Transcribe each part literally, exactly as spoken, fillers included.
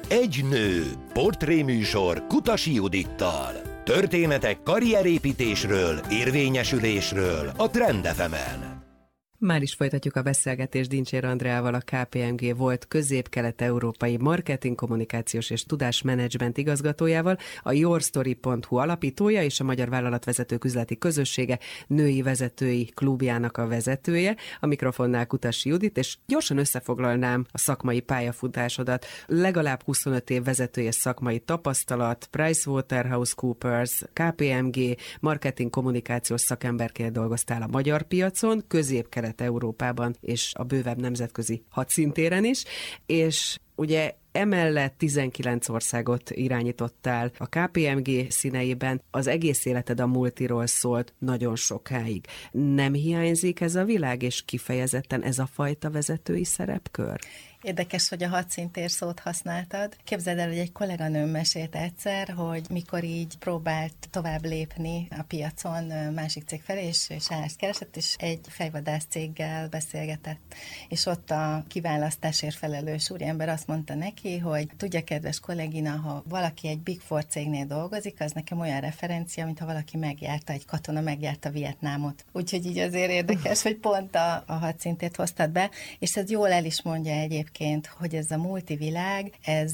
Egy nő. Portréműsor Kutasi Judittal. Történetek karrierépítésről, érvényesülésről a Trend ef emen. Már is folytatjuk a beszélgetést Dincsér Andreával, a ká pé em gé volt közép-kelet-európai marketing, kommunikációs és tudásmenedzsment igazgatójával, a yourstory pont hu alapítója és a Magyar Vállalatvezetők Üzleti Közössége női vezetői klubjának a vezetője. A mikrofonnál Kutasi Judit, és gyorsan összefoglalnám a szakmai pályafutásodat. Legalább huszonöt év vezetője szakmai tapasztalat, PricewaterhouseCoopers, ká pé em gé, marketing, kommunikációs szakemberként dolgoztál a magyar piacon, közép-kelet Európában és a bővebb nemzetközi hadszintéren is, és ugye emellett tizenkilenc országot irányítottál a ká pé em gé színeiben, az egész életed a multiról szólt nagyon sokáig. Nem hiányzik ez a világ, és kifejezetten ez a fajta vezetői szerepkör? Érdekes, hogy a hadszintér szót használtad. Képzeld el, hogy egy kolléganőm mesélt egyszer, hogy mikor így próbált tovább lépni a piacon másik cég felé, és, és állást keresett, és egy fejvadász céggel beszélgetett. És ott a kiválasztásért felelős úriember azt mondta neki, hogy tudja, kedves kollégina, ha valaki egy Big Four cégnél dolgozik, az nekem olyan referencia, mintha valaki megjárta, egy katona megjárta Vietnámot. Úgyhogy így azért érdekes, hogy pont a, a hadszintét hoztad be, és ez jól el is mondja egyébként, hogy ez a multivilág, ez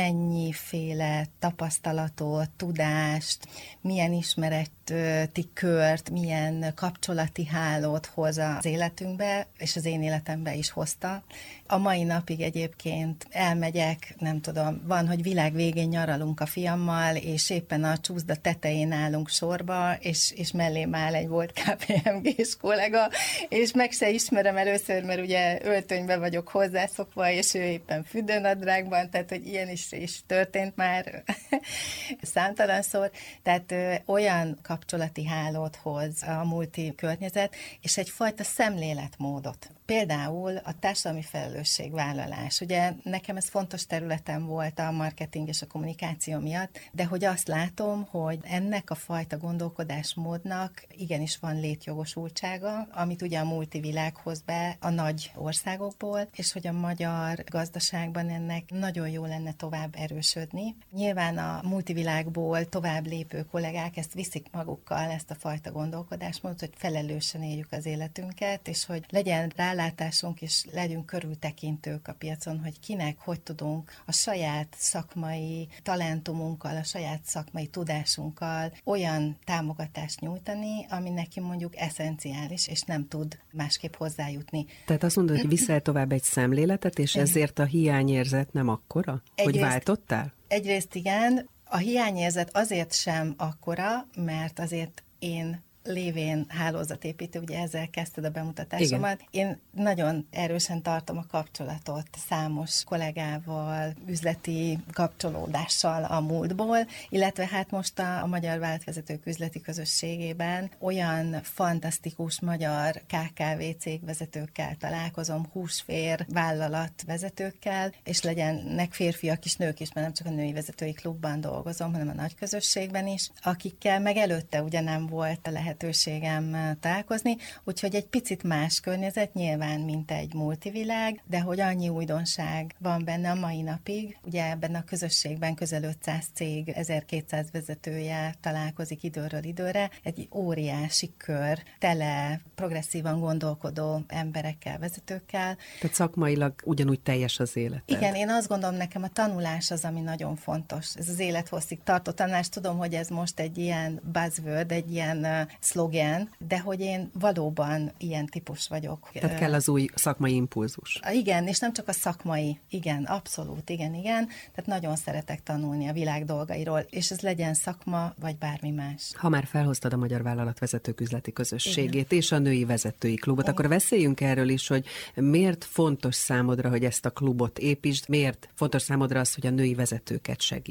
mennyiféle tapasztalatot, tudást, milyen ismereti kört, milyen kapcsolati hálót hoz az életünkbe, és az én életembe is hozta. A mai napig egyébként elmegyek, nem tudom, van, hogy világ végén nyaralunk a fiammal, és éppen a csúszda tetején állunk sorba, és, és mellém áll egy volt ká pé em gés kollega, és meg se ismerem először, mert ugye öltönyben vagyok hozzászokva, és ő éppen fürdőnadrágban, tehát hogy ilyen is, is történt már számtalanszor, tehát ö, olyan kapcsolati hálót hoz a multi környezet, és egyfajta szemléletmódot. Például a társadalmi felelősségvállalás. Ugye nekem ez fontos területem volt a marketing és a kommunikáció miatt, de hogy azt látom, hogy ennek a fajta gondolkodásmódnak igenis van létjogosultsága, amit ugye a multivilág hoz be a nagy országokból, és hogy a magyar gazdaságban ennek nagyon jó lenne tovább erősödni. Nyilván a multivilágból tovább lépő kollégák ezt viszik magukkal, ezt a fajta gondolkodásmódot, hogy felelősen éljük az életünket, és hogy legyen rálátásunk, és legyünk körültekintők a piacon, hogy kinek, hogy tudunk a saját szakmai talentumunkkal, a saját szakmai tudásunkkal olyan támogatást nyújtani, ami neki mondjuk eszenciális, és nem tud másképp hozzájutni. Tehát azt mondod, hogy viszel tovább egy szemléletet, és ezért a hiányérzet nem akkora? Egyrészt, hogy váltottál? Egyrészt igen, a hiányérzet azért sem akkora, mert azért én lévén hálózatépítő, ugye ezzel kezdted a bemutatásomat. Igen. Én nagyon erősen tartom a kapcsolatot számos kollégával, üzleti kapcsolódással a múltból, illetve hát most a, a Magyar Vállalatvezetők Üzleti Közösségében olyan fantasztikus magyar ká ká vé cégvezetőkkel találkozom, húsvér vállalatvezetőkkel, és legyenek férfiak is, nők is, mert nem csak a női vezetői klubban dolgozom, hanem a nagy közösségben is, akikkel meg előtte ugye nem volt a lehet lehetőségem találkozni, úgyhogy egy picit más környezet nyilván, mint egy multivilág, de hogy annyi újdonság van benne a mai napig. Ugye ebben a közösségben közel ötszáz cég, ezerkétszáz vezetője találkozik időről időre, egy óriási kör, tele progresszívan gondolkodó emberekkel, vezetőkkel. Tehát szakmailag ugyanúgy teljes az élet. Igen, én azt gondolom, nekem a tanulás az, ami nagyon fontos. Ez az élethosszig tartó tanulás. Tudom, hogy ez most egy ilyen buzzword, egy ilyen szlogen, de hogy én valóban ilyen típus vagyok. Tehát kell az új szakmai impulzus. Igen, és nem csak a szakmai, igen, abszolút, igen, igen. Tehát nagyon szeretek tanulni a világ dolgairól, és ez legyen szakma, vagy bármi más. Ha már felhoztad a Magyar Vállalatvezetők Üzleti Közösségét igen. és a női vezetői klubot, igen. akkor beszéljünk erről is, hogy miért fontos számodra, hogy ezt a klubot építsd, miért fontos számodra az, hogy a női vezetőket segítsd.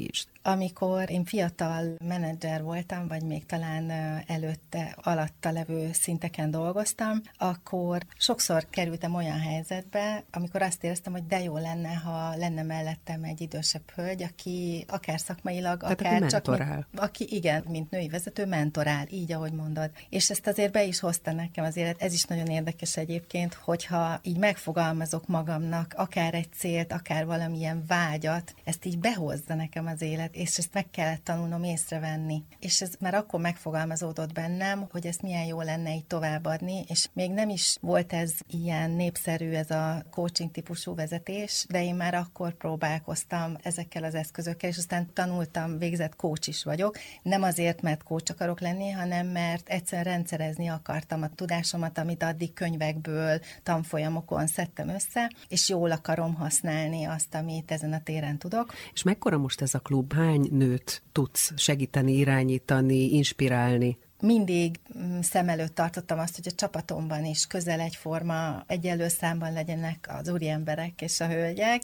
Amikor én fiatal menedzser voltam, vagy még talán előtte, alatta levő szinteken dolgoztam, akkor sokszor kerültem olyan helyzetbe, amikor azt éreztem, hogy de jó lenne, ha lenne mellettem egy idősebb hölgy, aki akár szakmailag, Tehát akár aki csak... mentorál. Mint, aki igen, mint női vezető mentorál, így, ahogy mondod. És ezt azért be is hozta nekem az élet. Ez is nagyon érdekes egyébként, hogyha így megfogalmazok magamnak akár egy célt, akár valamilyen vágyat, ezt így behozza nekem az élet, és ezt meg kellett tanulnom észrevenni. És ez már akkor megfogalmazódott bennem, hogy ezt milyen jó lenne így továbbadni, és még nem is volt ez ilyen népszerű, ez a coaching típusú vezetés, de én már akkor próbálkoztam ezekkel az eszközökkel, és aztán tanultam, végzett coach is vagyok. Nem azért, mert coach akarok lenni, hanem mert egyszerűen rendszerezni akartam a tudásomat, amit addig könyvekből, tanfolyamokon szedtem össze, és jól akarom használni azt, amit ezen a téren tudok. És mekkora most ez a klub? Hány nőt tudsz segíteni, irányítani, inspirálni? Mindig szem előtt tartottam azt, hogy a csapatomban is közel egyforma, egyenlő számban legyenek az úriemberek és a hölgyek,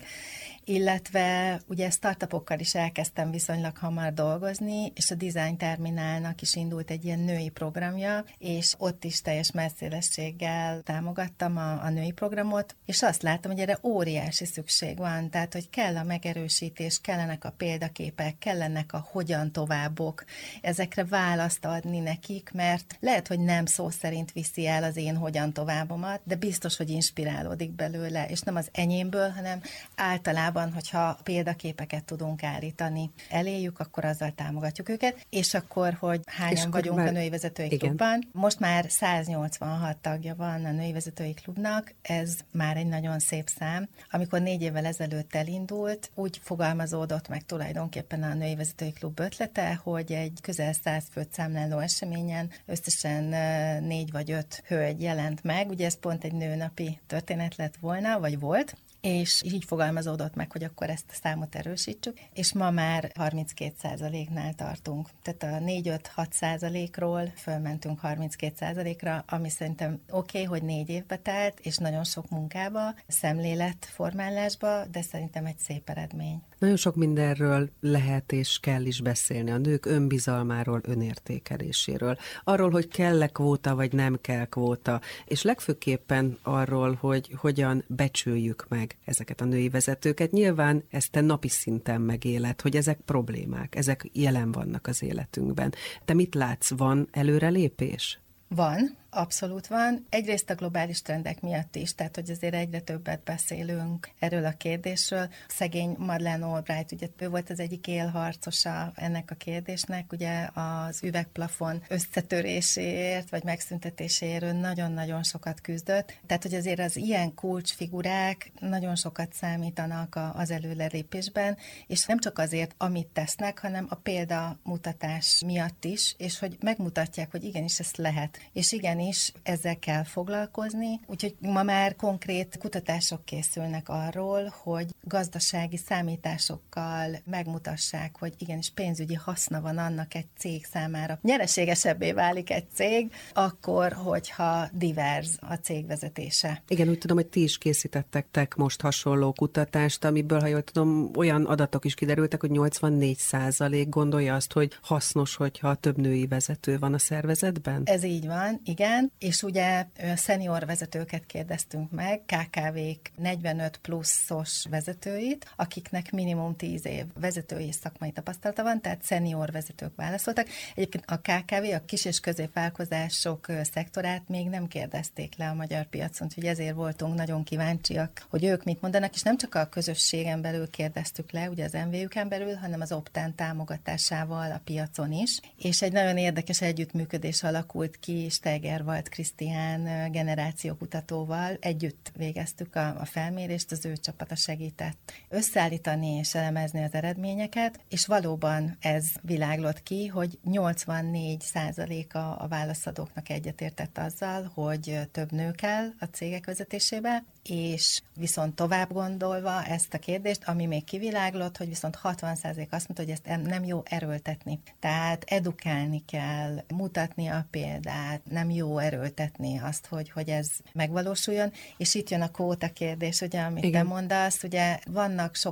illetve ugye startupokkal is elkezdtem viszonylag hamar dolgozni, és a Design Terminálnak is indult egy ilyen női programja, és ott is teljes messzélességgel támogattam a, a női programot, és azt láttam, hogy erre óriási szükség van, tehát, hogy kell a megerősítés, kellenek a példaképek, kellenek a hogyan továbbok, ezekre választ adni nekik, mert lehet, hogy nem szó szerint viszi el az én hogyan továbbomat, de biztos, hogy inspirálódik belőle, és nem az enyémből, hanem általában, hogyha példaképeket tudunk állítani eléjük, akkor azzal támogatjuk őket, és akkor, hogy hányan vagyunk már a női vezetői igen. klubban. Most már száznyolcvanhat tagja van a női vezetői klubnak, ez már egy nagyon szép szám. Amikor négy évvel ezelőtt elindult, úgy fogalmazódott meg tulajdonképpen a női vezetői klub ötlete, hogy egy közel száz főt számláló eseményen összesen négy vagy öt hölgy jelent meg, ugye ez pont egy nőnapi történet lett volna, vagy volt, és így fogalmazódott meg, hogy akkor ezt a számot erősítsük, és ma már harminckét százaléknál tartunk. Tehát a négy-öt-hat százalékról fölmentünk harminckét százalékra, ami szerintem oké, okay, hogy négy évbe telt, és nagyon sok munkába, szemléletformálásba, de szerintem egy szép eredmény. Nagyon sok mindenről lehet és kell is beszélni. A nők önbizalmáról, önértékeléséről, arról, hogy kell-e kvóta, vagy nem kell kvóta, és legfőképpen arról, hogy hogyan becsüljük meg ezeket a női vezetőket. Nyilván ezt te napi szinten megéled, hogy ezek problémák, ezek jelen vannak az életünkben. Te mit látsz, van előrelépés? Van, abszolút van. Egyrészt a globális trendek miatt is, tehát hogy azért egyre többet beszélünk erről a kérdésről. Szegény Madeleine Albright, ugye ő volt az egyik élharcosa ennek a kérdésnek, ugye az üvegplafon összetöréséért, vagy megszüntetéséért nagyon-nagyon sokat küzdött. Tehát, hogy azért az ilyen kulcsfigurák nagyon sokat számítanak az előrelépésben, és nem csak azért, amit tesznek, hanem a példamutatás miatt is, és hogy megmutatják, hogy igenis ezt lehet. És igenis ezzel kell foglalkozni, úgyhogy ma már konkrét kutatások készülnek arról, hogy gazdasági számításokkal megmutassák, hogy igenis pénzügyi haszna van annak egy cég számára. Nyereségesebbé válik egy cég, akkor, hogyha divers a cég vezetése. Igen, úgy tudom, hogy ti is készítettek most hasonló kutatást, amiből, ha jól tudom, olyan adatok is kiderültek, hogy nyolcvannégy százalék gondolja azt, hogy hasznos, hogyha több női vezető van a szervezetben? Ez így van, igen, és ugye szenior vezetőket kérdeztünk meg, ká ká vék negyvenöt pluszos vezetőit, akiknek minimum tíz év vezetői és szakmai tapasztalata van, tehát szenior vezetők válaszoltak. Egyébként a ká ká vé, a kis- és középvállalkozások szektorát még nem kérdezték le a magyar piacon, úgyhogy ezért voltunk nagyon kíváncsiak, hogy ők mit mondanak, és nem csak a közösségen belül kérdeztük le, ugye az em vé ük-en belül, hanem az Optán támogatásával a piacon is, és egy nagyon érdekes együttműködés alakult ki Steigerwald Krisztián generációkutatóval. Együtt végeztük a, a felmérést, az ő csapata segített összeállítani és elemezni az eredményeket, és valóban ez világlott ki, hogy nyolcvannégy százaléka a válaszadóknak egyetértett azzal, hogy több nő kell a cégek vezetésébe, és viszont tovább gondolva ezt a kérdést, ami még kiviláglott, hogy viszont hatvan százalék azt mondta, hogy ezt nem jó erőltetni. Tehát edukálni kell, mutatni a példát, nem jó erőltetni azt, hogy, hogy ez megvalósuljon, és itt jön a kvóta kérdés, ugye, amit Igen. te mondasz, ugye vannak sokan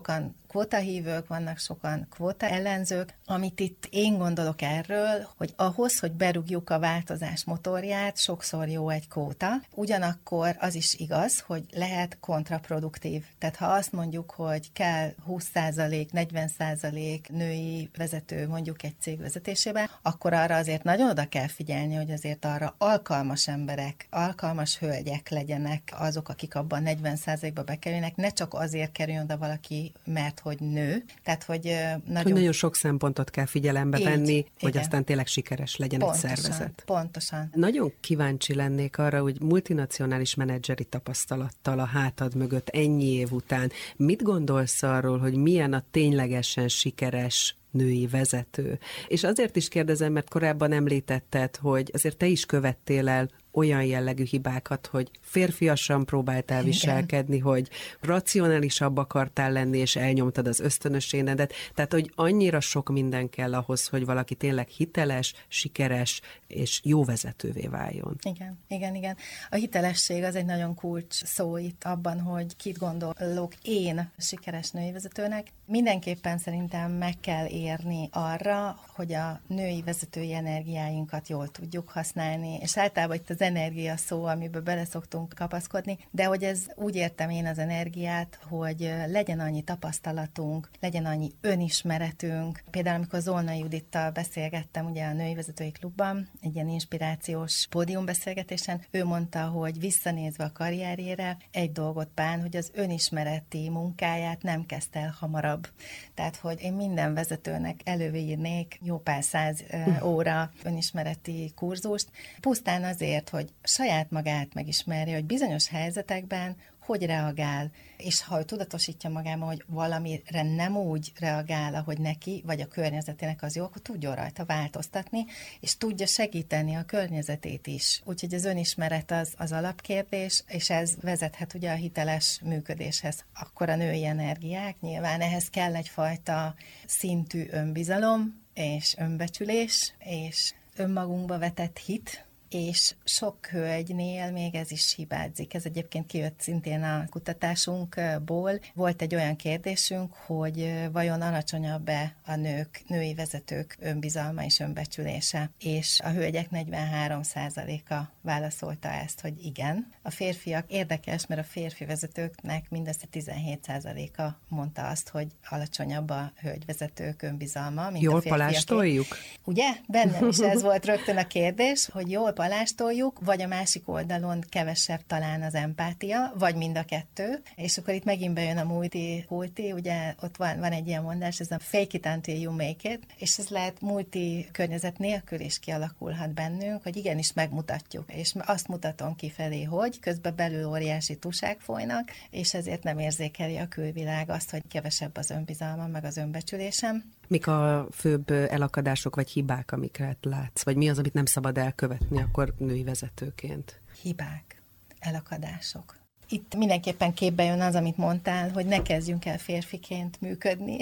kvótahívők, vannak sokan kvóta ellenzők. Amit itt én gondolok erről, hogy ahhoz, hogy berúgjuk a változás motorját, sokszor jó egy kvóta. Ugyanakkor az is igaz, hogy lehet kontraproduktív. Tehát ha azt mondjuk, hogy kell húsz százalék, negyven százalék női vezető mondjuk egy cég vezetésében, akkor arra azért nagyon oda kell figyelni, hogy azért arra alkalmas emberek, alkalmas hölgyek legyenek azok, akik abban negyven százalékba bekerülnek, ne csak azért kerüljön oda valaki, mert hogy nő. Tehát, hogy nagyon... Hogy nagyon sok szempontot kell figyelembe Így, venni, hogy igen. aztán tényleg sikeres legyen Pontosan, egy szervezet. Pontosan. Nagyon kíváncsi lennék arra, hogy multinacionális menedzseri tapasztalattal a hátad mögött ennyi év után mit gondolsz arról, hogy milyen a ténylegesen sikeres női vezető? És azért is kérdezem, mert korábban említetted, hogy azért te is követtél el olyan jellegű hibákat, hogy férfiasan próbáltál viselkedni, igen. hogy racionálisabb akartál lenni, és elnyomtad az ösztönösénedet. Tehát, hogy annyira sok minden kell ahhoz, hogy valaki tényleg hiteles, sikeres és jó vezetővé váljon. Igen, igen, igen. A hitelesség az egy nagyon kulcs szó itt abban, hogy kit gondolok én sikeres női vezetőnek. Mindenképpen szerintem meg kell érni arra, hogy a női vezetői energiáinkat jól tudjuk használni, és általában itt az energia szó, amiben bele szoktunk kapaszkodni, de hogy ez úgy értem én az energiát, hogy legyen annyi tapasztalatunk, legyen annyi önismeretünk. Például amikor Zolna Judittal beszélgettem ugye a Női Vezetői Klubban, egy ilyen inspirációs pódiumbeszélgetésen, ő mondta, hogy visszanézve a karrierjére egy dolgot bán, hogy az önismereti munkáját nem kezdte el hamarabb. Tehát, hogy én minden vezetőnek előírnék jó pár száz óra önismereti kurzust, pusztán azért, hogy saját magát megismerje, hogy bizonyos helyzetekben hogy reagál, és ha ő tudatosítja magában, hogy valamire nem úgy reagál, ahogy neki, vagy a környezetének az jó, akkor tudjon rajta változtatni, és tudja segíteni a környezetét is. Úgyhogy az önismeret az, az alapkérdés, és ez vezethet ugye a hiteles működéshez. Akkor a női energiák, nyilván ehhez kell egyfajta szintű önbizalom, és önbecsülés, és önmagunkba vetett hit, és sok hölgynél még ez is hibázik. Ez egyébként kijött szintén a kutatásunkból. Volt egy olyan kérdésünk, hogy vajon alacsonyabb-e a nők, női vezetők önbizalma és önbecsülése, és a hölgyek negyvenhárom százaléka válaszolta ezt, hogy igen. A férfiak érdekes, mert a férfi vezetőknek mindössze tizenhét százaléka mondta azt, hogy alacsonyabb a hölgyvezetők önbizalma, mint jól a férfiaké. palástoljuk? Ugye? Bennem is ez volt rögtön a kérdés, hogy jól palástoljuk, vagy a másik oldalon kevesebb talán az empátia, vagy mind a kettő, és akkor itt megint bejön a multi-kulti, ugye ott van, van egy ilyen mondás, ez a fake it until you make it, és ez lehet multi környezet nélkül is kialakulhat bennünk, hogy igenis megmutatjuk, és azt mutatom kifelé, hogy közben belül óriási tusák folynak, és ezért nem érzékeli a külvilág azt, hogy kevesebb az önbizalmam, meg az önbecsülésem. Mik a főbb elakadások vagy hibák, amiket látsz? Vagy mi az, amit nem szabad elkövetni akkor női vezetőként? Hibák, elakadások. Itt mindenképpen képbe jön az, amit mondtál, hogy ne kezdjünk el férfiként működni,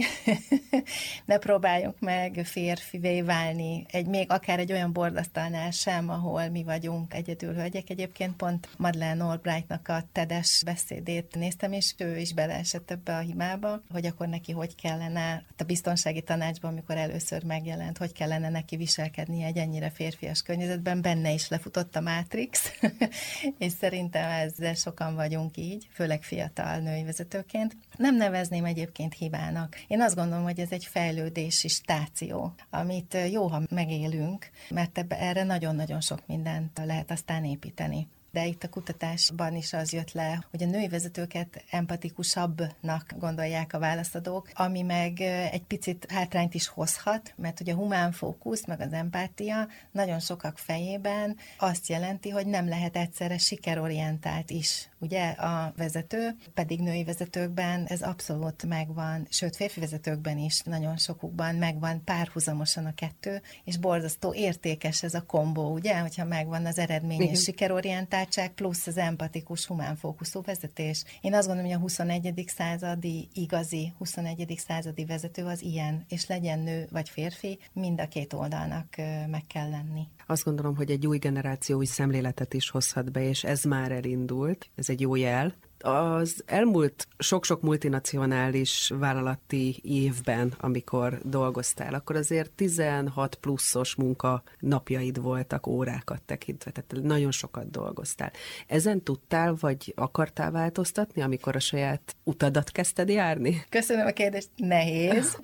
ne próbáljunk meg férfivé válni, egy, még akár egy olyan bordasztalnál sem, ahol mi vagyunk egyedül hölgyek. Egyébként pont Madeleine Albrightnak a TED-es beszédét néztem, és ő is beleesett ebbe a hibába, hogy akkor neki hogy kellene, a biztonsági tanácsban, amikor először megjelent, hogy kellene neki viselkednie egy ennyire férfias környezetben, benne is lefutott a Matrix, és szerintem ezzel sokan vagyunk így, főleg fiatal női vezetőként. Nem nevezném egyébként hibának. Én azt gondolom, hogy ez egy fejlődési stáció, amit jó, ha megélünk, mert ebbe, erre nagyon-nagyon sok mindent lehet aztán építeni. De itt a kutatásban is az jött le, hogy a női vezetőket empatikusabbnak gondolják a válaszadók, ami meg egy picit hátrányt is hozhat, mert ugye a humán fókusz, meg az empátia nagyon sokak fejében azt jelenti, hogy nem lehet egyszerre sikerorientált is. Ugye a vezető, pedig női vezetőkben ez abszolút megvan, sőt férfi vezetőkben is nagyon sokukban megvan párhuzamosan a kettő, és borzasztó értékes ez a kombó, ugye, hogyha megvan az eredményes sikerorientáltság plusz az empatikus, humánfókuszú vezetés. Én azt gondolom, hogy a huszonegyedik századi, igazi huszonegyedik századi vezető az ilyen, és legyen nő vagy férfi, mind a két oldalnak meg kell lenni. Azt gondolom, hogy egy új generáció új szemléletet is hozhat be, és ez már elindult, ez egy jó jel. Az elmúlt sok-sok multinacionális vállalati évben, amikor dolgoztál, akkor azért tizenhat pluszos munka napjaid voltak, órákat tekintve, tehát nagyon sokat dolgoztál. Ezen tudtál, vagy akartál változtatni, amikor a saját utadat kezdted járni? Köszönöm a kérdést, nehéz.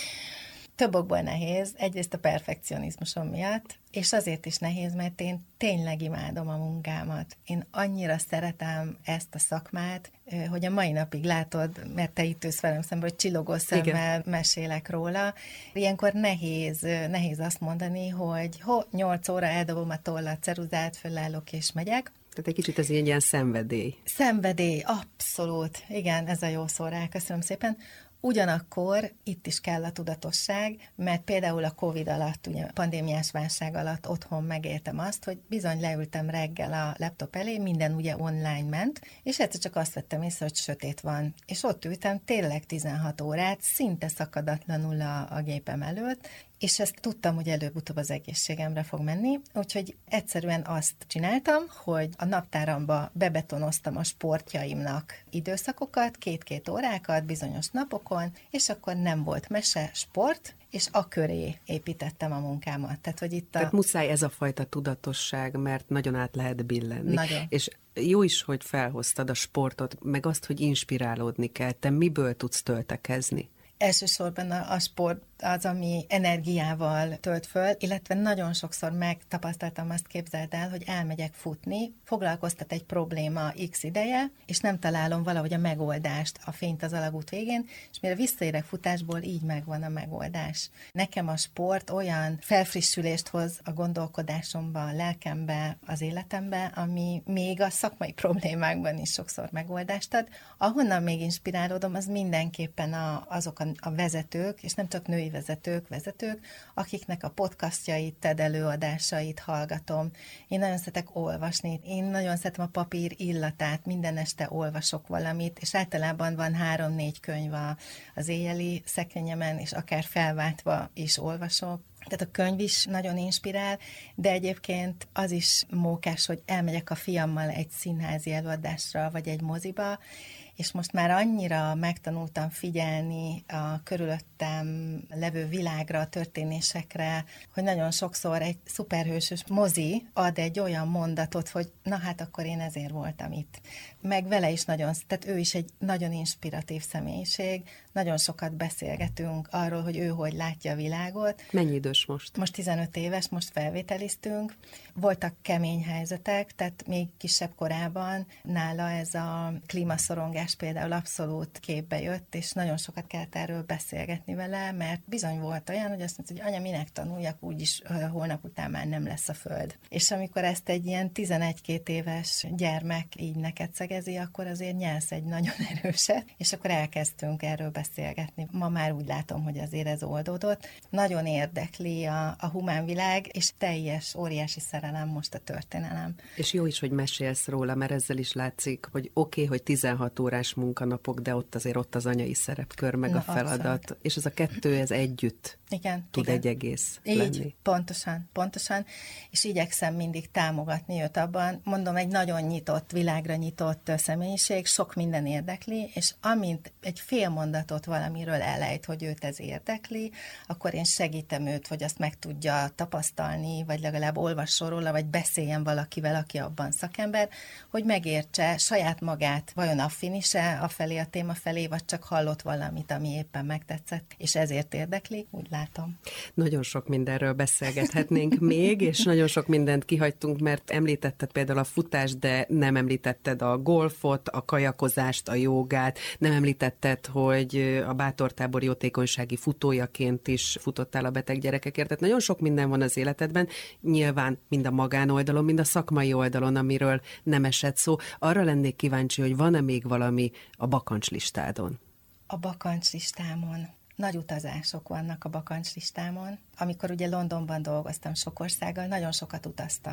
Több okból nehéz, egyrészt a perfekcionizmusom miatt, és azért is nehéz, mert én tényleg imádom a munkámat. Én annyira szeretem ezt a szakmát, hogy a mai napig látod, mert te itt ülsz velem szemben, hogy csillogó szemmel mesélek róla. Ilyenkor nehéz, nehéz azt mondani, hogy ho, nyolc óra eldobom a tollat, ceruzát, fölállok és megyek. Tehát egy kicsit ez egy ilyen szenvedély. Szenvedély, abszolút. Igen, ez a jó szó rá, köszönöm szépen. Ugyanakkor itt is kell a tudatosság, mert például a Covid alatt, ugye pandémiás válság alatt otthon megéltem azt, hogy bizony leültem reggel a laptop elé, minden ugye online ment, és egyszer csak azt vettem észre, hogy sötét van. És ott ültem tényleg tizenhat órát, szinte szakadatlanul a, a gépem előtt, és ezt tudtam, hogy előbb-utóbb az egészségemre fog menni, úgyhogy egyszerűen azt csináltam, hogy a naptáramba bebetonoztam a sportjaimnak időszakokat, két-két órákat bizonyos napokon, és akkor nem volt mese, sport, és a köré építettem a munkámat. Tehát, hogy itt a... Tehát muszáj ez a fajta tudatosság, mert nagyon át lehet billenni. Nagyon. És jó is, hogy felhoztad a sportot, meg azt, hogy inspirálódni kell. Te miből tudsz töltekezni? Elsősorban a, a sport az, ami energiával tölt föl, illetve nagyon sokszor megtapasztaltam azt, képzeld el, hogy elmegyek futni, foglalkoztat egy probléma x ideje, és nem találom valahogy a megoldást, a fényt az alagút végén, és mire visszaérek futásból, így megvan a megoldás. Nekem a sport olyan felfrissülést hoz a gondolkodásomba, a lelkembe, az életembe, ami még a szakmai problémákban is sokszor megoldást ad. Ahonnan még inspirálódom, az mindenképpen a, azok a, a vezetők, és nem csak női vezetők, vezetők, akiknek a podcastjait, TED előadásait hallgatom. Én nagyon szeretek olvasni, én nagyon szeretem a papír illatát, minden este olvasok valamit, és általában van három-négy könyv az éjjeli szekrényemen, és akár felváltva is olvasok. Tehát a könyv is nagyon inspirál, de egyébként az is mókás, hogy elmegyek a fiammal egy színházi előadásra, vagy egy moziba, és most már annyira megtanultam figyelni a körülöttem levő világra, a történésekre, hogy nagyon sokszor egy szuperhősös mozi ad egy olyan mondatot, hogy na hát akkor én ezért voltam itt. Meg vele is nagyon, tehát ő is egy nagyon inspiratív személyiség, nagyon sokat beszélgetünk arról, hogy ő hogy látja a világot. Mennyi idős most? Most tizenöt éves, most felvételiztünk. Voltak kemény helyzetek, tehát még kisebb korában nála ez a klímaszorongás például abszolút képbe jött, és nagyon sokat kellett erről beszélgetni vele, mert bizony volt olyan, hogy azt mondta, hogy anya, minek tanuljak, úgyis holnap után már nem lesz a föld. És amikor ezt egy ilyen tizenegy-két éves gyermek így neked szegezi, akkor azért nyelsz egy nagyon erőset, és akkor elkezdtünk erről beszélgetni. Ma már úgy látom, hogy azért ez oldódott. Nagyon érdekli a, a humán világ, és teljes, óriási szerelem most a történelem. És jó is, hogy mesélsz róla, mert ezzel is látszik, hogy oké, okay, hogy tizenhat órás munkanapok, de ott azért ott az anyai szerepkör, meg Na, a feladat, abszolút. És ez a kettő, ez együtt igen, tud igen. egy egész így, lenni. Pontosan, pontosan, és igyekszem mindig támogatni őt abban. Mondom, egy nagyon nyitott, világra nyitott személyiség, sok minden érdekli, és amint egy fél mondatot valamiről elejt, hogy őt ez érdekli, akkor én segítem őt, hogy azt meg tudja tapasztalni, vagy legalább olvasson róla, vagy beszéljen valakivel, aki abban szakember, hogy megértse saját magát, vajon affinise a felé, a téma felé, vagy csak hallott valamit, ami éppen megtetszett, és ezért érdekli, úgy látom. Nagyon sok mindenről beszélgethetnénk még, és nagyon sok mindent kihagytunk, mert említetted például a futást, de nem említetted a golfot, a kajakozást, a jogát, nem említetted, hogy a bátortábor jótékonysági futójaként is futottál a beteg gyerekekért. Tehát nagyon sok minden van az életedben, nyilván mind a magánoldalon, mind a szakmai oldalon, amiről nem esett szó. Arra lennék kíváncsi, hogy van-e még valami a bakancslistádon? A bakancslistámon. Nagy utazások vannak a bakancslistámon. Amikor ugye Londonban dolgoztam sok országgal, nagyon sokat utaztam.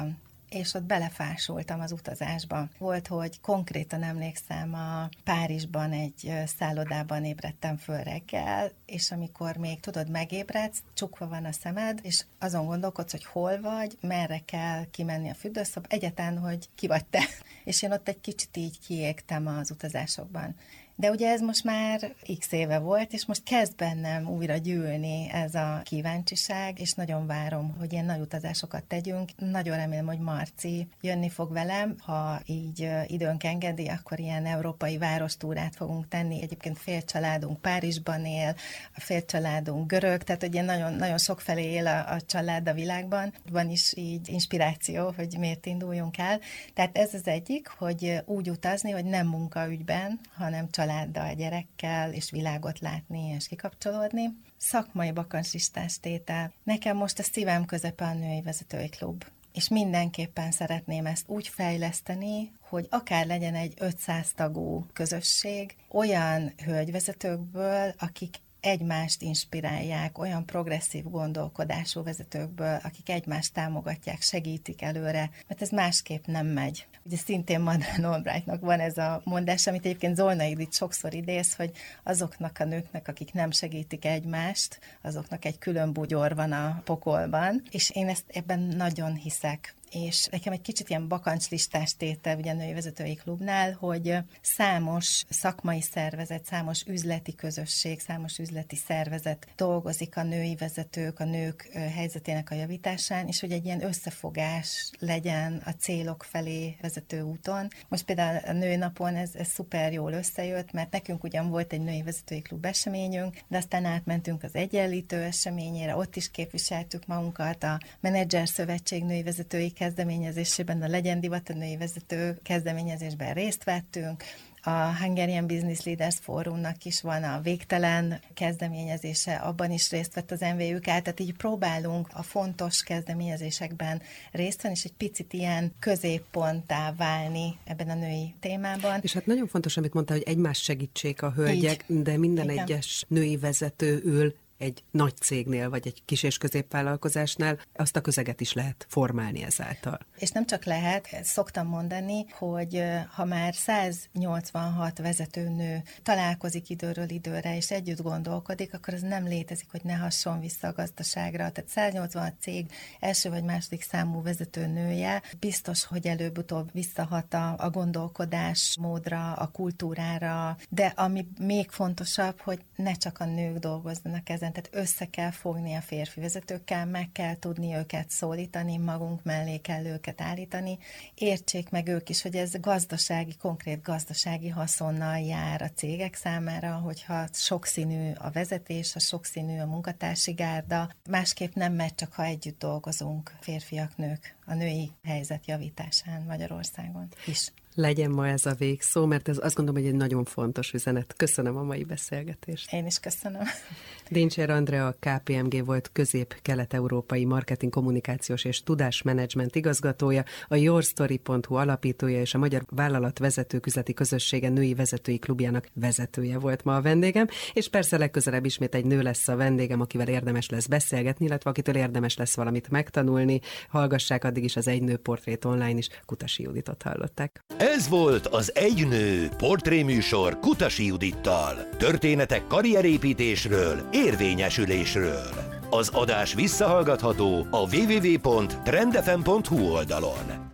és ott belefásultam az utazásba. Volt, hogy konkrétan emlékszem, a Párizsban egy szállodában ébredtem föl reggel, és amikor még tudod, megébredsz, csukva van a szemed, és azon gondolkodsz, hogy hol vagy, merre kell kimenni a fürdőszoba, egyáltalán, hogy ki vagy te. És én ott egy kicsit így kiégtem az utazásokban. De ugye ez most már x éve volt, és most kezd bennem újra gyűlni ez a kíváncsiság, és nagyon várom, hogy ilyen nagy utazásokat tegyünk. Nagyon remélem, hogy Marci jönni fog velem, ha így időnk engedi, akkor ilyen európai várostúrát fogunk tenni. Egyébként fél családunk Párizsban él, a fél családunk görög, tehát ugye nagyon, nagyon sokfelé él a, a család a világban. Van is így inspiráció, hogy miért induljunk el. Tehát ez az egyik, hogy úgy utazni, hogy nem munkaügyben, hanem család családdal, gyerekkel, és világot látni, és kikapcsolódni. Szakmai bakancslistás tétel. Nekem most a szívem közepe a női vezetői klub. És mindenképpen szeretném ezt úgy fejleszteni, hogy akár legyen egy ötszáz tagú közösség, olyan hölgyvezetőkből, akik egymást inspirálják, olyan progresszív gondolkodású vezetőkből, akik egymást támogatják, segítik előre, mert ez másképp nem megy. Ugye szintén Madeleine Albrightnak van ez a mondás, amit egyébként Zolna Judit sokszor idéz, hogy azoknak a nőknek, akik nem segítik egymást, azoknak egy külön bugyor van a pokolban, és én ezt ebben nagyon hiszek. És nekem egy kicsit ilyen bakancslistás tétel ugye a női vezetői klubnál, hogy számos szakmai szervezet, számos üzleti közösség, számos üzleti szervezet dolgozik a női vezetők, a nők helyzetének a javításán, és hogy egy ilyen összefogás legyen a célok felé vezető úton. Most például a nőnapon ez, ez szuper jól összejött, mert nekünk ugyan volt egy női vezetői klub eseményünk, de aztán átmentünk az Egyenlítő eseményére, ott is képviseltük magunkat, a Menedzser Szövetség női vezetői kezdeményezésében, a Legyen Divat a női vezető kezdeményezésben részt vettünk, a Hungarian Business Leaders Fórumnak is van a végtelen kezdeményezése, abban is részt vett az em vé ük, tehát így próbálunk a fontos kezdeményezésekben részt venni, és egy picit ilyen középponttá válni ebben a női témában. És hát nagyon fontos, amit mondta, hogy egymást segítsék a hölgyek, így. De minden Igen. egyes női vezető ül egy nagy cégnél, vagy egy kis- és középvállalkozásnál, azt a közeget is lehet formálni ezáltal. És nem csak lehet, szoktam mondani, hogy ha már száznyolcvanhat vezetőnő találkozik időről időre, és együtt gondolkodik, akkor az nem létezik, hogy ne hasson vissza a gazdaságra. Tehát száznyolcvanhat cég első vagy második számú vezetőnője biztos, hogy előbb-utóbb visszahat a, a gondolkodás módra, a kultúrára, de ami még fontosabb, hogy ne csak a nők dolgozzanak ezen, tehát össze kell fogni a férfi vezetőkkel, meg kell tudni őket szólítani, magunk mellé kell őket állítani. Értsék meg ők is, hogy ez gazdasági, konkrét gazdasági haszonnal jár a cégek számára, hogyha sokszínű a vezetés, a sokszínű a munkatársi gárda. Másképp nem megy, csak ha együtt dolgozunk, férfiak, nők, a női helyzet javításán Magyarországon is. Legyen ma ez a végszó, mert ez azt gondolom, hogy egy nagyon fontos üzenet. Köszönöm a mai beszélgetést. Én is köszönöm. Dincsér Andrea, a ká pé em gé volt közép-kelet-európai marketing, kommunikációs és tudásmenedzsment igazgatója, a yourstory pont hu alapítója és a Magyar Vállalatvezetők Üzleti Közössége női vezetői klubjának vezetője volt ma a vendégem, és persze legközelebb ismét egy nő lesz a vendégem, akivel érdemes lesz beszélgetni, illetve akitől érdemes lesz valamit megtanulni. Hallgassák addig is az Egy nő portrét online is, Kutasi Juditot hallották. Ez volt az Egy nő portréműsor Kutasi Judittal. Történetek karrierépítésről, érvényesülésről. Az adás visszahallgatható a double-u double-u double-u pont trendfm pont hu oldalon.